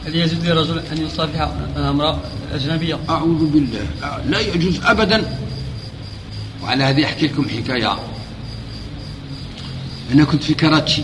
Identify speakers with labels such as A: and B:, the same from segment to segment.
A: هل يجوز للرجل أن يصافح امرأة أجنبية؟
B: أعوذ بالله، لا يجوز أبدا. وعلى هذه أحكي لكم حكاية. أنا كنت في كراتشي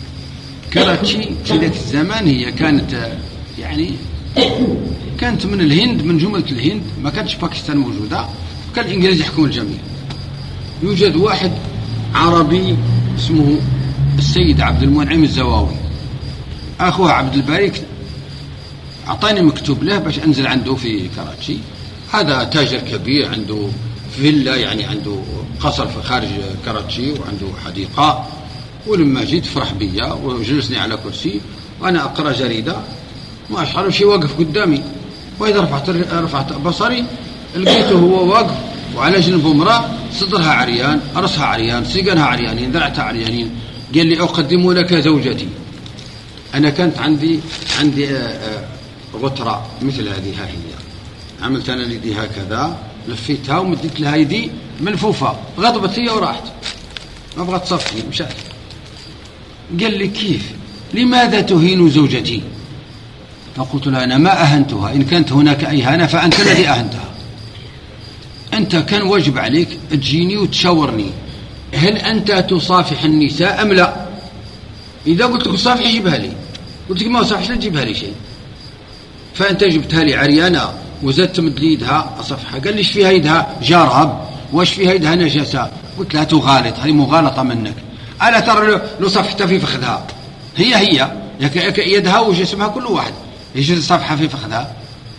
B: في ذاك الزمان، هي كانت يعني كانت من الهند، من جملة الهند، ما كانتش باكستان موجودة، كان الإنجليز يحكموا الجميع. يوجد واحد عربي اسمه السيد عبد المنعم الزواوي، أخوه عبد الباري أعطاني مكتوب له باش أنزل عنده في كراتشي. هذا تاجر كبير، عنده فيلا، يعني عنده قصر في خارج كراتشي وعنده حديقة. ولما جيت فرح بيا وجلسني على كرسي وأنا أقرأ جريدة، ما أشعر شيء واقف قدامي، وإذا رفعت بصري لقيته هو واقف وعلى جنبه امرأة، صدرها عريان، رأسها عريان، سيقانها عريانين، ذرعتها عريانين. قال لي أقدم لك زوجتي. أنا كانت عندي غترة مثل هذه، ها هي. عملت أنا ليدي هكذا، لفيتها ومديت لها يدي ملفوفة، غضبت هي وراحت، ما بغت تصفني، مشات. قال لي كيف؟ لماذا تهين زوجتي؟ فقلت له أنا ما أهنتها، إن كانت هناك إهانة فأنت الذي أهنتها. أنت كان واجب عليك تجيني وتشاورني، هل أنت تصافح النساء أم لا؟ إذا قلت لك صافح جيبها لي، قلت لك ما صافحش لا تجيبها لي شيء. فأنت جبتها لي عريانة وزدت تمد لي يدها أصفحها. قال لي ايش فيها يدها جرب، واش فيها يدها نجاسة؟ قلت لا تغالط، هذه مغالطة منك. ألا ترى لو صفحتها في فخذها، هي يدها وجسمها كل واحد، يجوز الصفحة في فخذها؟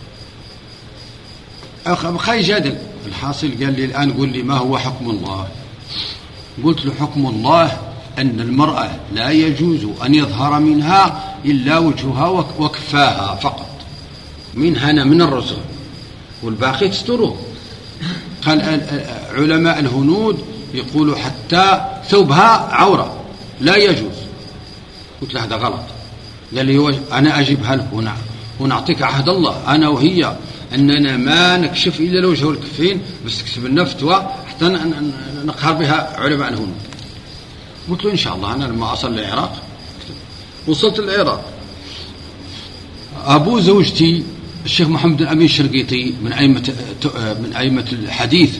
B: خلي جادل. الحاصل قال لي الآن قل لي ما هو حكم الله؟ قلت له حكم الله أن المرأة لا يجوز أن يظهر منها إلا وجهها وكفاها فقط، منها أنا من الرسل، والباقي تستره. قال علماء الهنود يقولوا حتى ثوبها عورة لا يجوز. قلت له هذا غلط. قال لي أنا أجيبها لك ونعطيك عهد الله أنا وهي أننا ما نكشف إلا الوجه والكفين، بس تكتب لنا فتوى حتى نقهر بها علماء الهنود. قلت له إن شاء الله. أنا لما أصل العراق، وصلت العراق، أبو زوجتي الشيخ محمد الأمين الشرقيطي من أئمة الحديث،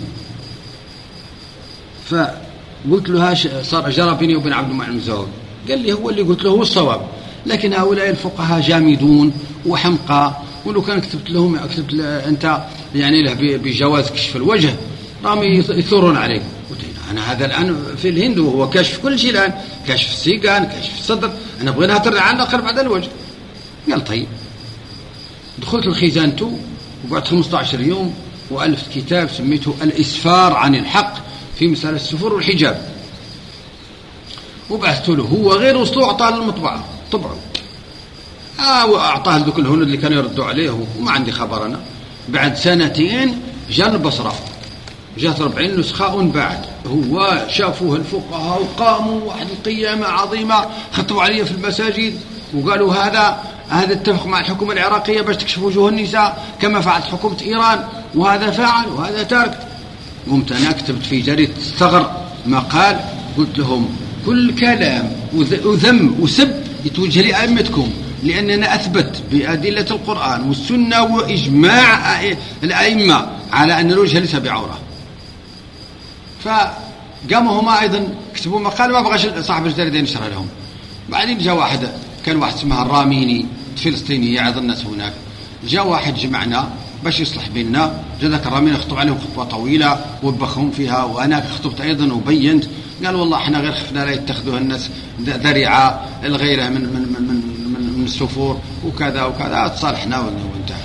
B: فقلت له صار جرى بيني وبين عبد المنعم الزواوي. قال لي هو اللي قلت له هو الصواب، لكن هؤلاء الفقهاء جامدون وحمقى، ولو كان كتبت أنت يعني له بجواز كشف الوجه راهم يثورون عليك. قلت أنا هذا الآن في الهند وهو كشف كل شيء، الآن كشف السيقان، كشف الصدر، أنا بغيناها ترجع عن الأقل بعد الوجه. قال طيب. دخلت الخزانته وبعد 15 يوم وألفت كتاب سميته الإسفار عن الحق في مسألة السفور والحجاب، وبعثت له. هو غير وصله أعطاه للمطبعة طبعه، وأعطاه لذوك الهنود اللي كانوا يردوا عليه، وما عندي خبر. أنا بعد سنتين جاء البصرة، جاءت 40 نسخة وانباعت. هو شافوها الفقهاء وقاموا واحد القيامة عظيمة، خطبوا عليه في المساجد وقالوا هذا اتفق مع الحكومة العراقية باش تكشف وجوه النساء كما فعلت حكومة إيران، وهذا فعل وهذا ترك. قمت أنا كتبت في جريدة الثغر مقال، قلت لهم كل كلام وذم وسب يتوجه لأئمتكم، لأننا أثبت بأدلة القرآن والسنة وإجماع الأئمة على أن الوجه ليس بعورة. فقاموا هما أيضا كتبوا مقال، ما بغاش صاحب الجريدة ينشرها لهم. بعدين جاء كان واحد اسمها الراميني فلسطيني يعظ الناس هناك، جاء واحد جمعنا باش يصلح بيننا. جاء ذاك الراميني خطب عليهم خطبة طويلة وبخهم فيها، وأنا خطبت أيضا وبينت. قال والله احنا غير خفنا لا يتخذوها الناس ذريعة الغيرة من السفور وكذا وكذا. تصالحنا وانتهى.